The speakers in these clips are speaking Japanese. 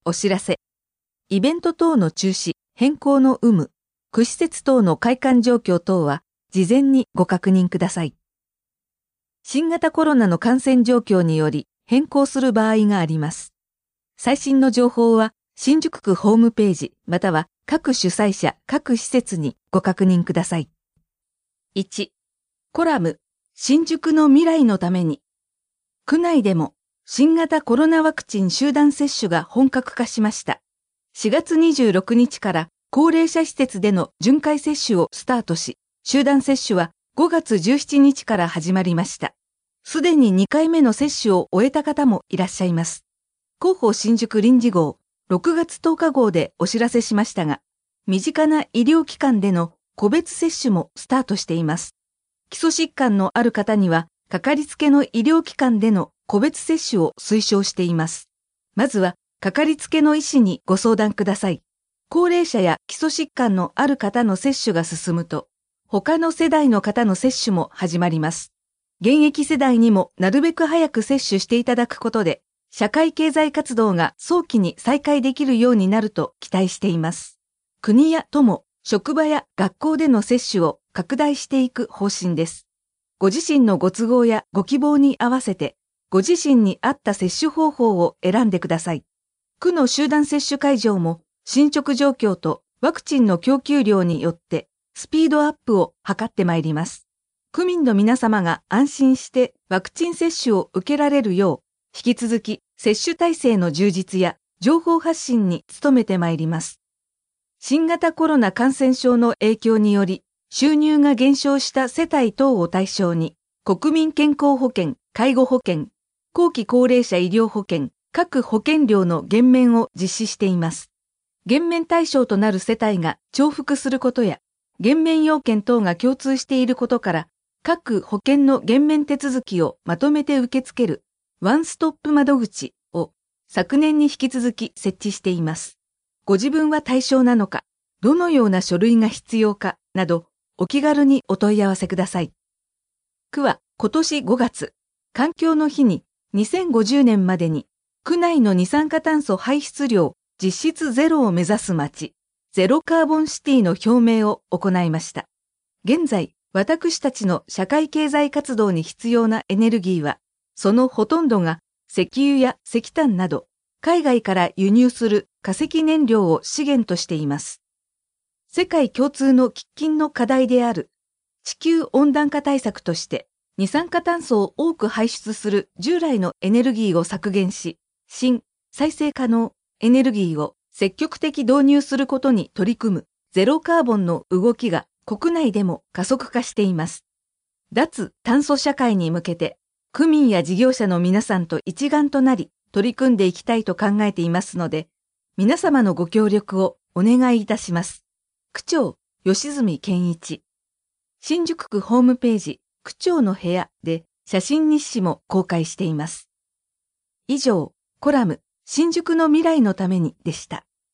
お知らせ。イベント等の中止、変更の有無、区施設等の開館状況等は、事前にご確認ください。新型コロナの感染状況により変更する場合があります。最新の情報は、新宿区ホームページ、または各主催者、各施設にご確認ください。1、コラム、新宿の未来のために。区内でも、新型コロナワクチン集団接種が本格化しました。4月26日から高齢者施設での巡回接種をスタートし、集団接種は5月17日から始まりました。すでに2回目の接種を終えた方もいらっしゃいます。広報新宿臨時号、6月10日号でお知らせしましたが、身近な医療機関での個別接種もスタートしています。基礎疾患のある方には、かかりつけの医療機関での個別接種を推奨しています。まずは、かかりつけの医師にご相談ください。高齢者や基礎疾患のある方の接種が進むと、他の世代の方の接種も始まります。現役世代にもなるべく早く接種していただくことで、社会経済活動が早期に再開できるようになると期待しています。国や都も職場や学校での接種を拡大していく方針です。ご自身のご都合やご希望に合わせて、ご自身に合った接種方法を選んでください。区の集団接種会場も進捗状況とワクチンの供給量によってスピードアップを図ってまいります。区民の皆様が安心してワクチン接種を受けられるよう、引き続き接種体制の充実や情報発信に努めてまいります。新型コロナ感染症の影響により収入が減少した世帯等を対象に国民健康保険、介護保険、後期高齢者医療保険、各保険料の減免を実施しています。減免対象となる世帯が重複することや、減免要件等が共通していることから、各保険の減免手続きをまとめて受け付けるワンストップ窓口を昨年に引き続き設置しています。ご自分は対象なのか、どのような書類が必要かなど、お気軽にお問い合わせください。区は今年5月、環境の日に2050年までに区内の二酸化炭素排出量実質ゼロを目指す街、ゼロカーボンシティの表明を行いました。現在、私たちの社会経済活動に必要なエネルギーは、そのほとんどが石油や石炭など、海外から輸入する化石燃料を資源としています。世界共通の喫緊の課題である地球温暖化対策として、二酸化炭素を多く排出する従来のエネルギーを削減し、新再生可能エネルギーを積極的導入することに取り組むゼロカーボンの動きが国内でも加速化しています。脱炭素社会に向けて、区民や事業者の皆さんと一丸となり取り組んでいきたいと考えていますので、皆様のご協力をお願いいたします。区長、吉住健一。新宿区ホームページ、区長の部屋で写真日誌も公開しています。以上、コラム、新宿の未来のためにでした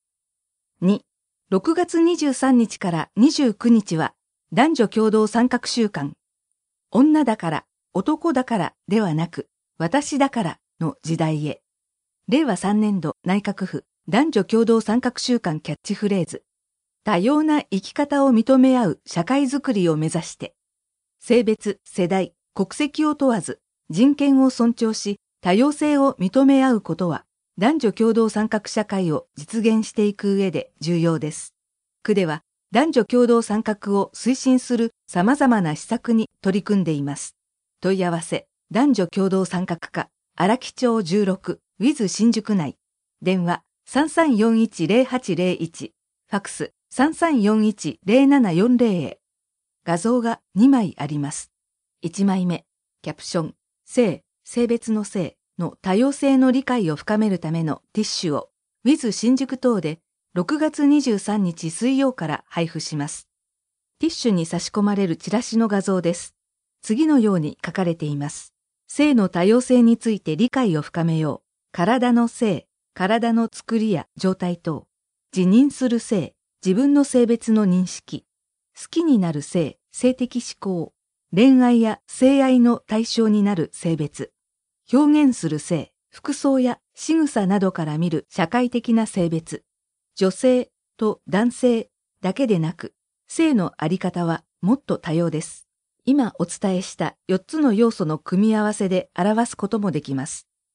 。2、6月23日から29日は男女共同参画週間。女だから、男だからではなく、私だからの時代へ。令和3年度内閣府男女共同参画週間キャッチフレーズ。多様な生き方を認め合う社会づくりを目指して、性別、世代、国籍を問わず、人権を尊重し、多様性を認め合うことは、男女共同参画社会を実現していく上で重要です。区では、男女共同参画を推進する様々な施策に取り組んでいます。問い合わせ、男女共同参画課、荒木町16、with 新宿内。電話、3341-0801。ファクス、3341-0740へ。画像が2枚あります。1枚目、キャプション、性別の性の多様性の理解を深めるためのティッシュを、with 新宿等で6月23日水曜から配布します。ティッシュに差し込まれるチラシの画像です。次のように書かれています。性の多様性について理解を深めよう。体の性、体の作りや状態等。自認する性、自分の性別の認識。好きになる性、性的指向。恋愛や性愛の対象になる性別。表現する性、服装や仕草などから見る社会的な性別、女性と男性だけでなく、性のあり方はもっと多様です。今お伝えした4つの要素の組み合わせで表すこともできます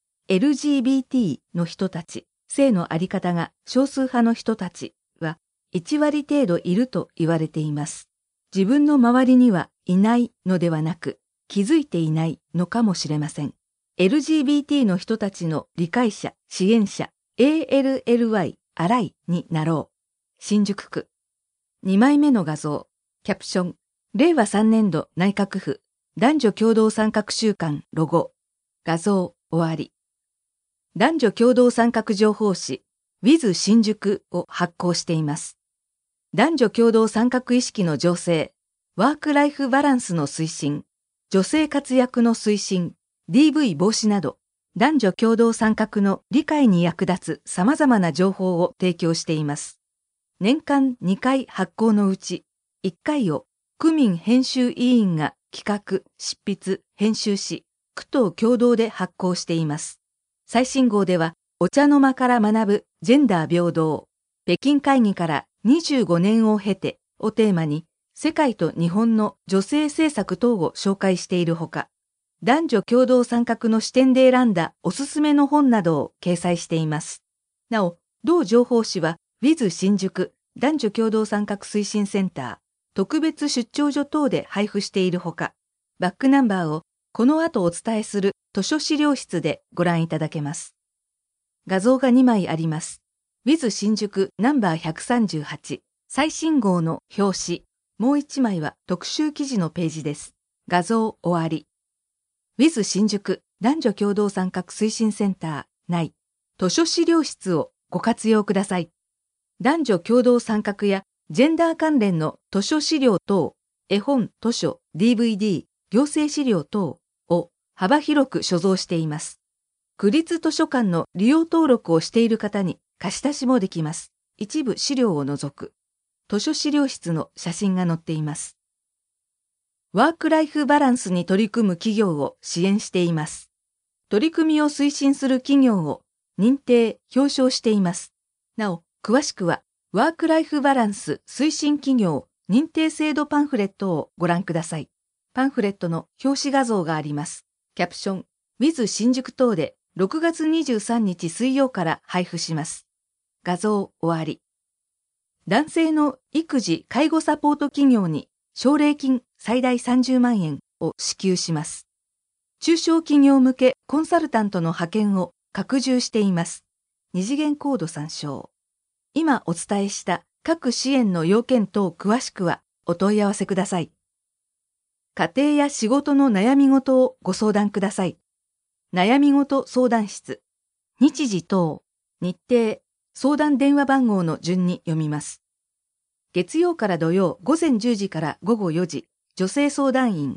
。LGBT の人たち、性のあり方が少数派の人たちは1割程度いると言われています。自分の周りにはいないのではなく、気づいていないのかもしれません。LGBT の人たちの理解者、支援者、ALLY、アライになろう。新宿区。2枚目の画像。キャプション。令和3年度内閣府男女共同参画週間ロゴ。画像終わり。男女共同参画情報誌 With 新宿を発行しています。男女共同参画意識の醸成、ワークライフバランスの推進、女性活躍の推進、DV 防止など、男女共同参画の理解に役立つ様々な情報を提供しています。年間2回発行のうち、1回を区民編集委員が企画、執筆、編集し、区と共同で発行しています。最新号では、お茶の間から学ぶジェンダー平等、北京会議から25年を経てをテーマに、世界と日本の女性政策等を紹介しているほか、男女共同参画の視点で選んだおすすめの本などを掲載しています。なお、同情報誌は With 新宿男女共同参画推進センター特別出張所等で配布しているほか、バックナンバーをこの後お伝えする図書資料室でご覧いただけます。画像が2枚あります。With 新宿ナンバー138最新号の表紙、もう1枚は特集記事のページです。画像終わり。With 新宿男女共同参画推進センター内図書資料室をご活用ください。男女共同参画やジェンダー関連の図書資料等、絵本、図書、DVD、行政資料等を幅広く所蔵しています。区立図書館の利用登録をしている方に貸し出しもできます。一部資料を除く図書資料室の写真が載っています。ワークライフバランスに取り組む企業を支援しています。取り組みを推進する企業を認定・表彰しています。なお、詳しくは、ワークライフバランス推進企業認定制度パンフレットをご覧ください。パンフレットの表紙画像があります。キャプション、With 新宿等で6月23日水曜から配布します。画像終わり。男性の育児・介護サポート企業に奨励金最大30万円を支給します。中小企業向けコンサルタントの派遣を拡充しています。二次元コード参照。今お伝えした各支援の要件等詳しくはお問い合わせください。家庭や仕事の悩み事をご相談ください。悩み事相談室。日時等、日程、相談電話番号の順に読みます。月曜から土曜午前10時から午後4時、女性相談員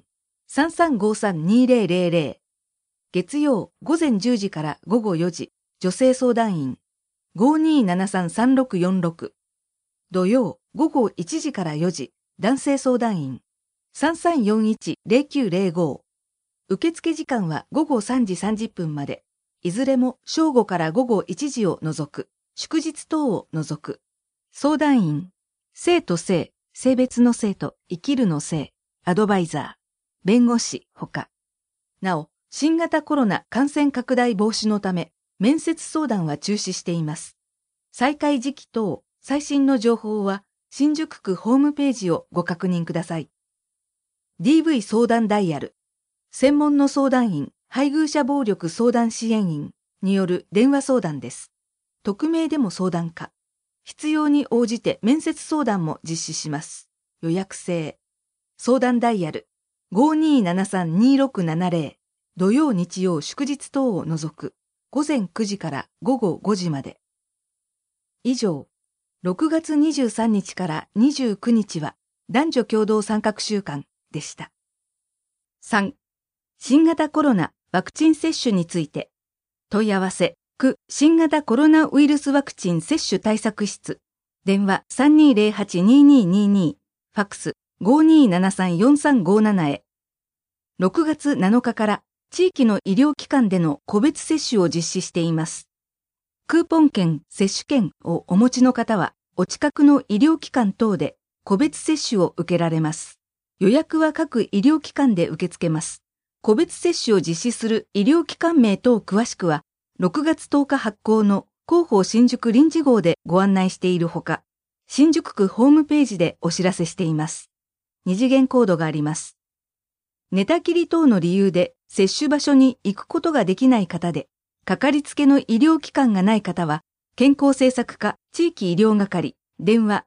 3353-2000。月曜午前10時から午後4時、女性相談員 5273-3646。土曜午後1時から4時、男性相談員 3341-0905。受付時間は午後3時30分まで、いずれも正午から午後1時を除く、祝日等を除く。相談員、性と性、性別の性と生きるの性、アドバイザー、弁護士ほか。なお、新型コロナ感染拡大防止のため、面接相談は中止しています。再開時期等、最新の情報は、新宿区ホームページをご確認ください。DV 相談ダイヤル。専門の相談員、配偶者暴力相談支援員による電話相談です。匿名でも相談可。必要に応じて面接相談も実施します。予約制。相談ダイヤル 5273-2670。土曜日曜祝日等を除く。午前9時から午後5時まで。以上、6月23日から29日は男女共同参画週間でした。3. 新型コロナワクチン接種について。問い合わせ、区新型コロナウイルスワクチン接種対策室。電話 3208-2222。ファックス 5273-4357 へ。6月7日から地域の医療機関での個別接種を実施しています。 クーポン券、接種券をお持ちの方は、お近くの医療機関等で個別接種を受けられます。予約は各医療機関で受け付けます。個別接種を実施する医療機関名等詳しくは、6月10日発行の広報新宿臨時号でご案内しているほか、新宿区ホームページでお知らせしています。二次元コードがあります。寝たきり等の理由で接種場所に行くことができない方で、かかりつけの医療機関がない方は、健康政策課地域医療係、電話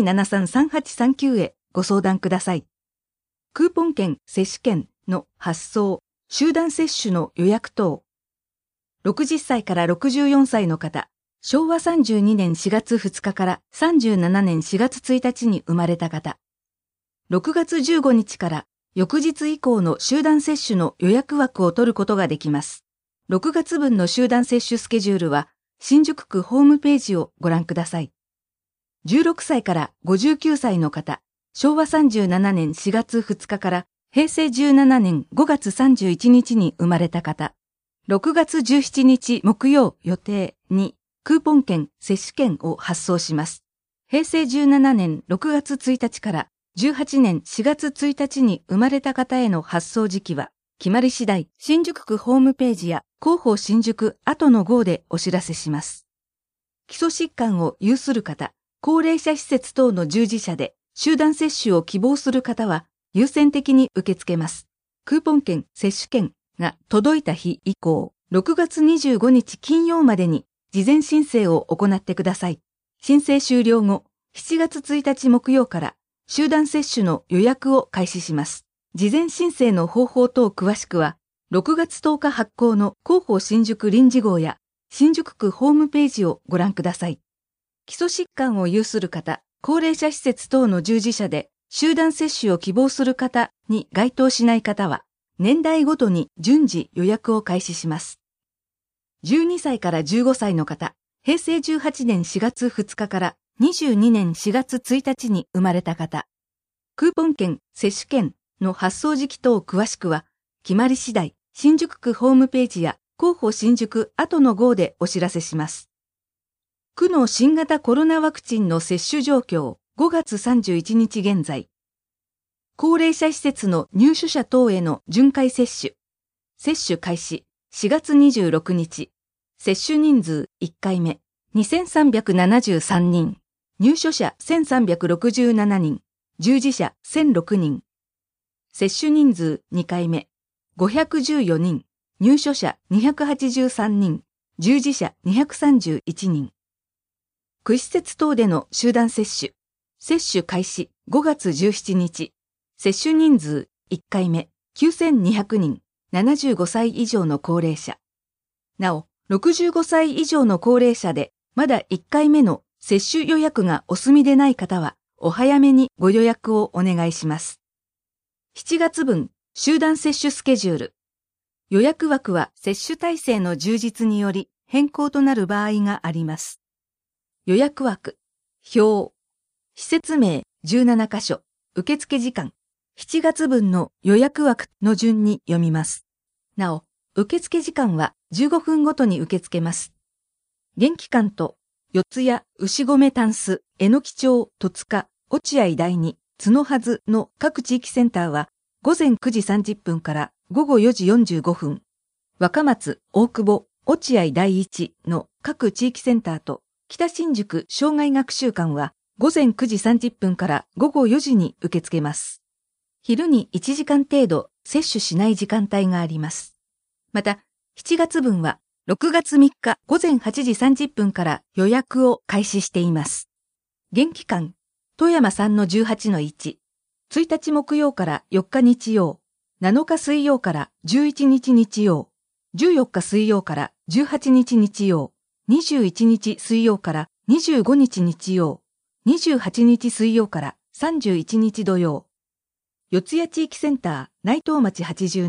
5273-3839 へご相談ください。クーポン券、接種券の発送、集団接種の予約等。60歳から64歳の方、昭和32年4月2日から37年4月1日に生まれた方。6月15日から翌日以降の集団接種の予約枠を取ることができます。6月分の集団接種スケジュールは、新宿区ホームページをご覧ください。16歳から59歳の方、昭和37年4月2日から平成17年5月31日に生まれた方、6月17日木曜予定にクーポン券、接種券を発送します。平成17年6月1日から18年4月1日に生まれた方への発送時期は、決まり次第、新宿区ホームページや広報新宿後の号でお知らせします。基礎疾患を有する方、高齢者施設等の従事者で集団接種を希望する方は優先的に受け付けます。クーポン券、接種券が届いた日以降、6月25日金曜までに事前申請を行ってください。申請終了後、7月1日木曜から集団接種の予約を開始します。事前申請の方法等詳しくは、6月10日発行の広報新宿臨時号や新宿区ホームページをご覧ください。基礎疾患を有する方、高齢者施設等の従事者で集団接種を希望する方に該当しない方は、年代ごとに順次予約を開始します。12歳から15歳の方、平成18年4月2日から22年4月1日に生まれた方、クーポン券、接種券の発送時期等詳しくは、決まり次第、新宿区ホームページや広報新宿後の号でお知らせします。区の新型コロナワクチンの接種状況、5月31日現在。高齢者施設の入所者等への巡回接種。接種開始、4月26日。接種人数1回目、2373人。入所者1367人。従事者1006人。接種人数2回目、514人、入所者283人、従事者231人。区施設等での集団接種。接種開始5月17日。接種人数1回目、9200人、75歳以上の高齢者。なお、65歳以上の高齢者で、まだ1回目の接種予約がお済みでない方は、お早めにご予約をお願いします。7月分、集団接種スケジュール。予約枠は接種体制の充実により変更となる場合があります。予約枠、表、施設名17カ所、受付時間、7月分の予約枠の順に読みます。なお、受付時間は15分ごとに受け付けます。現期間と、四谷、牛込タンス、榎木町、戸塚、落合第二、角はの各地域センターは午前9時30分から午後4時45分。若松、大久保、落合第一の各地域センターと北新宿障害学習館は午前9時30分から午後4時に受け付けます。昼に1時間程度接種しない時間帯があります。また、7月分は6月3日午前8時30分から予約を開始しています。現期間、富山3-18-1、1日木曜から4日日曜、7日水曜から11日日曜、14日水曜から18日日曜、21日水曜から25日日曜、28日水曜から31日土曜。四谷地域センター内藤町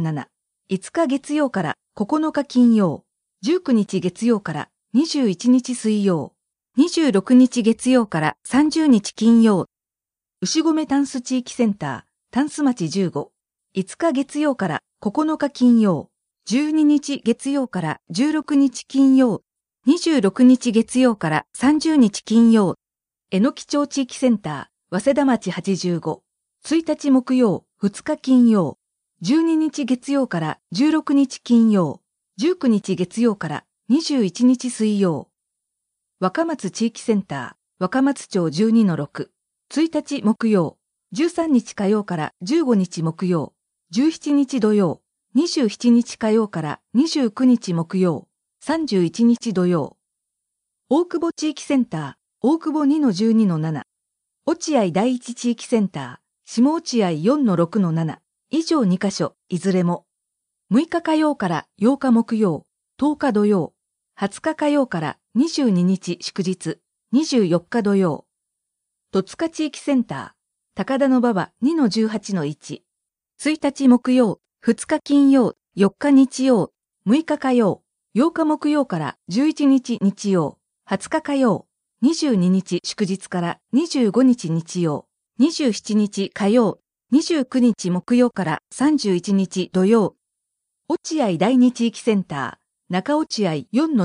87、5日月曜から9日金曜、19日月曜から21日水曜、26日月曜から30日金曜。牛込タンス地域センター、タンス町15、5日月曜から9日金曜、12日月曜から16日金曜、 26日月曜から30日金曜、えのき町地域センター、早稲田町85、1日木曜、2日金曜、12日月曜から16日金曜、19日月曜から21日水曜。若松地域センター、若松町 12-6、1日木曜、13日火曜から15日木曜、17日土曜、27日火曜から29日木曜、31日土曜。大久保地域センター、大久保 2-12-7、落合第一地域センター、下落合 4-6-7、以上2カ所、いずれも。6日火曜から8日木曜、10日土曜、20日火曜から22日祝日、24日土曜。戸塚地域センター、高田馬場 2-18-1、1日木曜、2日金曜、4日日曜、6日火曜、8日木曜から11日日曜、20日火曜、22日祝日から25日日曜、27日火曜、29日木曜から31日土曜。落合第二地域センター、中落合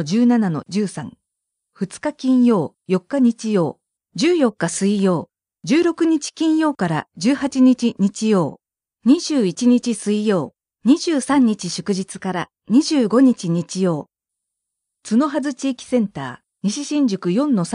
4-17-13。2日金曜、4日日曜、14日水曜、16日金曜から18日日曜、21日水曜、23日祝日から25日日曜。角はず地域センター、西新宿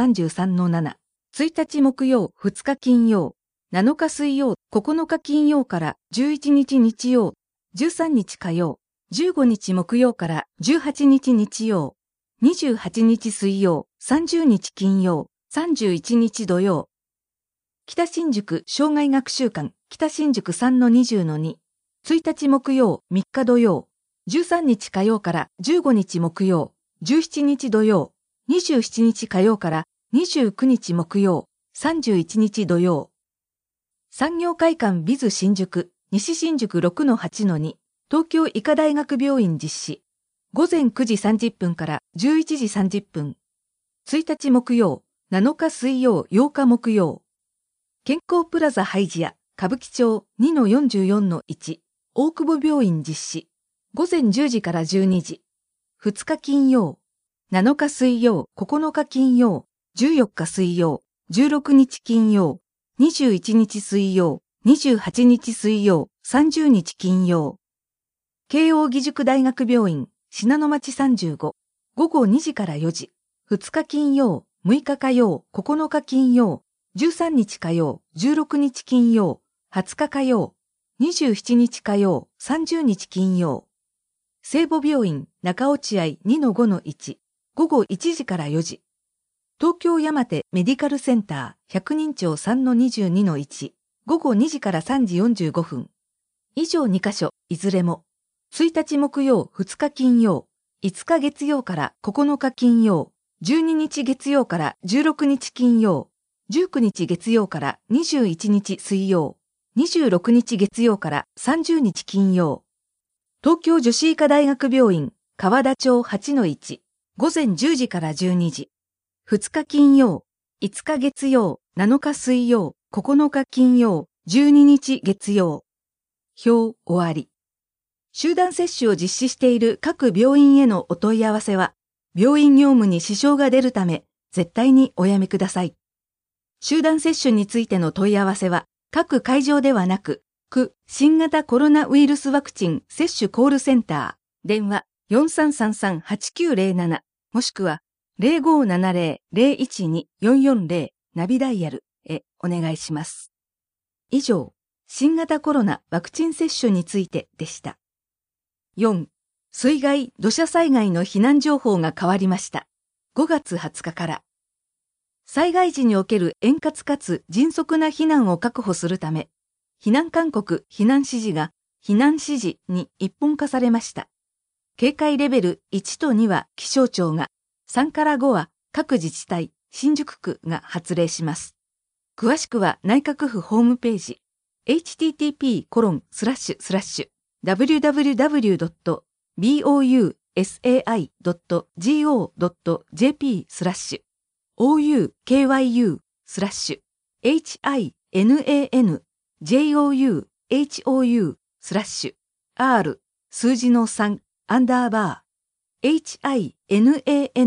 4-33-7。1日木曜、2日金曜、7日水曜、9日金曜から11日日曜、13日火曜、15日木曜から18日日曜、28日水曜、30日金曜、31日土曜。北新宿生涯学習館北新宿 3-20-2。1日木曜、3日土曜、13日火曜から15日木曜、17日土曜、27日火曜から29日木曜、31日土曜。産業会館ビズ新宿、西新宿 6-8-2、東京医科大学病院実施。午前9時30分から11時30分。1日木曜、7日水曜、8日木曜。健康プラザハイジア、歌舞伎町 2-44-1、大久保病院実施。午前10時から12時。2日金曜、7日水曜、9日金曜、14日水曜、16日金曜、21日水曜、28日水曜、30日金曜。慶應義塾大学病院、信濃町35、午後2時から4時。2日金曜、6日火曜、9日金曜、13日火曜、16日金曜、20日火曜、27日火曜、30日金曜。聖母病院、中落合 2-5-1、午後1時から4時。東京山手メディカルセンター百人町 3-22-1、午後2時から3時45分。以上2カ所、いずれも。1日木曜、2日金曜、5日月曜から9日金曜、12日月曜から16日金曜、19日月曜から21日水曜、26日月曜から30日金曜。東京女子医科大学病院、河田町 8-1、午前10時から12時。2日金曜、5日月曜、7日水曜、9日金曜、12日月曜。表終わり。集団接種を実施している各病院へのお問い合わせは、病院業務に支障が出るため、絶対におやめください。集団接種についての問い合わせは、各会場ではなく、区新型コロナウイルスワクチン接種コールセンター、電話 4333-8907、もしくは、0570-012-440ナビダイヤルへお願いします。以上、新型コロナワクチン接種についてでした。4. 水害・土砂災害の避難情報が変わりました。5月20日から。災害時における円滑かつ迅速な避難を確保するため、避難勧告・避難指示が避難指示に一本化されました。警戒レベル1と2は気象庁が、3から5は各自治体、新宿区が発令します。詳しくは内閣府ホームページ、http://www.bousayou.gp/oukyu-hou/r 数字の3 _hinan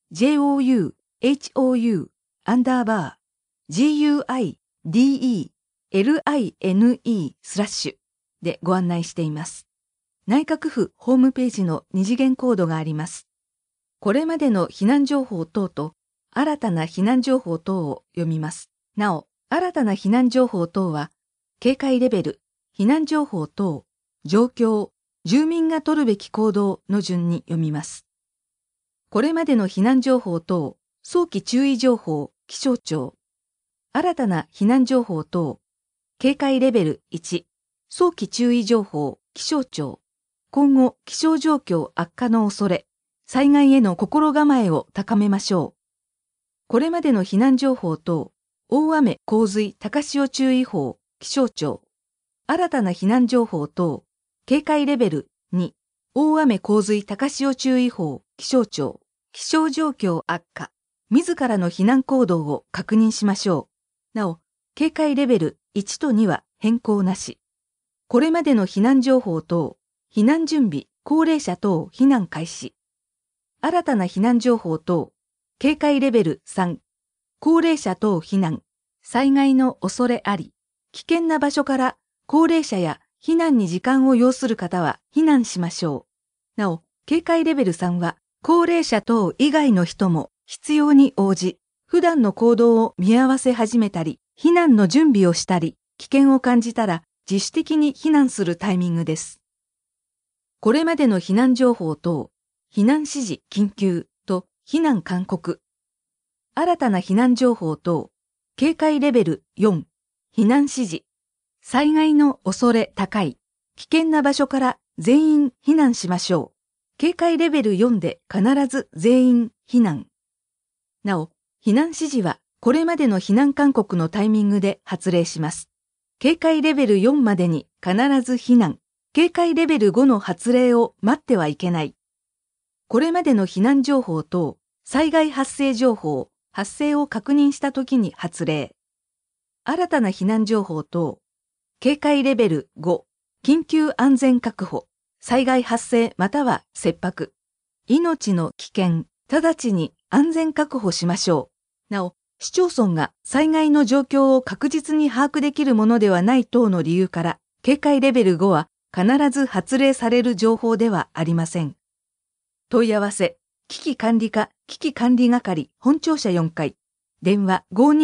jouhou_guideline/ でご案内しています。内閣府ホームページの二次元コードがあります。これまでの避難情報等と新たな避難情報等を読みます。なお、新たな避難情報等は、警戒レベル、避難情報等、状況、住民が取るべき行動の順に読みます。これまでの避難情報等、早期注意情報、気象庁。新たな避難情報等、警戒レベル1、早期注意情報、気象庁。今後、気象状況悪化の恐れ、災害への心構えを高めましょう。これまでの避難情報等、大雨・洪水・高潮注意報、気象庁。新たな避難情報等、警戒レベル2、大雨・洪水・高潮注意報、気象庁。気象状況悪化、自らの避難行動を確認しましょう。なお、警戒レベル1と2は変更なし。これまでの避難情報等、避難準備、高齢者等避難開始。新たな避難情報等、警戒レベル3、高齢者等避難、災害の恐れあり、危険な場所から高齢者や避難に時間を要する方は避難しましょう。なお、警戒レベル3は、高齢者等以外の人も必要に応じ、普段の行動を見合わせ始めたり、避難の準備をしたり、危険を感じたら自主的に避難するタイミングです。これまでの避難情報等、避難指示緊急と避難勧告。新たな避難情報等、警戒レベル4、避難指示。災害の恐れ高い、危険な場所から全員避難しましょう。警戒レベル4で必ず全員避難。なお、避難指示はこれまでの避難勧告のタイミングで発令します。警戒レベル4までに必ず避難。警戒レベル5の発令を待ってはいけない。これまでの避難情報等、災害発生情報、発生を確認したときに発令。新たな避難情報等、警戒レベル5、緊急安全確保、災害発生または切迫。命の危険、直ちに安全確保しましょう。なお、市町村が災害の状況を確実に把握できるものではない等の理由から、警戒レベル5は必ず発令される情報ではありません。問い合わせ、危機管理課危機管理係本庁舎4階、電話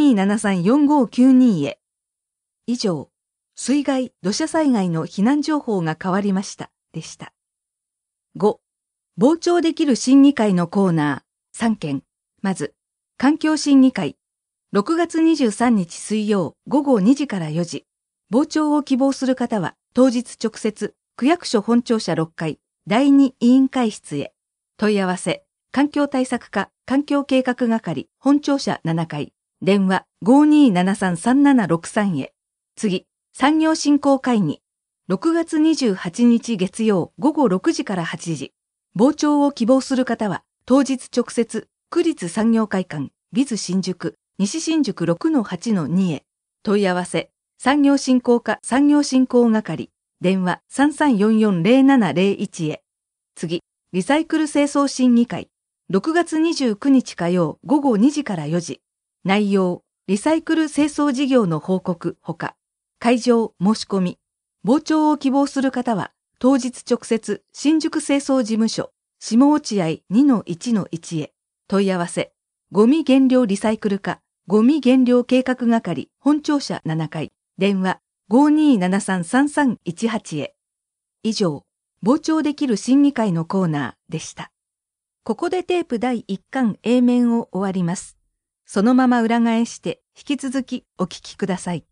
5273-4592 へ。以上、水害・土砂災害の避難情報が変わりました、でした。5、傍聴できる審議会のコーナー、3件。まず、環境審議会、6月23日水曜午後2時から4時。傍聴を希望する方は、当日直接、区役所本庁舎6階、第2委員会室へ。問い合わせ、環境対策課環境計画係本庁舎7階、電話 5273-3763 へ。次、産業振興会議、6月28日月曜午後6時から8時。傍聴を希望する方は、当日直接、区立産業会館、ビズ新宿、西新宿 6-8-2 へ。問い合わせ、産業振興課産業振興係、電話 3344-0701 へ。次、リサイクル清掃審議会、6月29日火曜午後2時から4時。内容、リサイクル清掃事業の報告ほか、会場申し込み、傍聴を希望する方は、当日直接新宿清掃事務所、下落合 2-1-1 へ。問い合わせ、ゴミ減量リサイクル課、ゴミ減量計画係本庁舎7階、電話 5273-3318 へ。以上、傍聴できる審議会のコーナーでした。ここでテープ第1巻 A 面を終わります。そのまま裏返して引き続きお聞きください。